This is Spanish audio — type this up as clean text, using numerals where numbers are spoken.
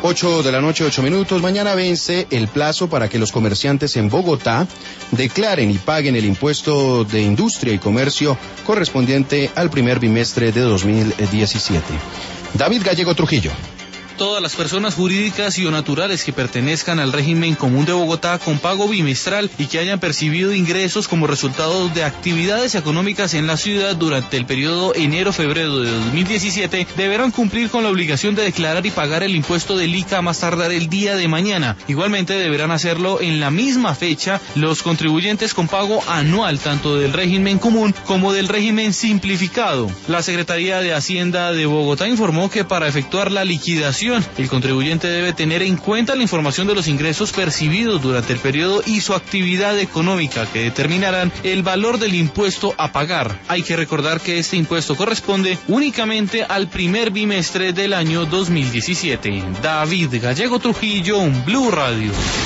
8 de la noche, 8 minutos. Mañana vence el plazo para que los comerciantes en Bogotá declaren y paguen el impuesto de industria y comercio correspondiente al primer bimestre de 2017. David Gallego Trujillo. Todas las personas jurídicas y o naturales que pertenezcan al régimen común de Bogotá con pago bimestral y que hayan percibido ingresos como resultado de actividades económicas en la ciudad durante el periodo enero-febrero de 2017 deberán cumplir con la obligación de declarar y pagar el impuesto del ICA a más tardar el día de mañana. Igualmente deberán hacerlo en la misma fecha los contribuyentes con pago anual tanto del régimen común como del régimen simplificado. La Secretaría de Hacienda de Bogotá informó que para efectuar la liquidación el contribuyente debe tener en cuenta la información de los ingresos percibidos durante el periodo y su actividad económica que determinarán el valor del impuesto a pagar. Hay que recordar que este impuesto corresponde únicamente al primer bimestre del año 2017. David Gallego Trujillo, Blue Radio.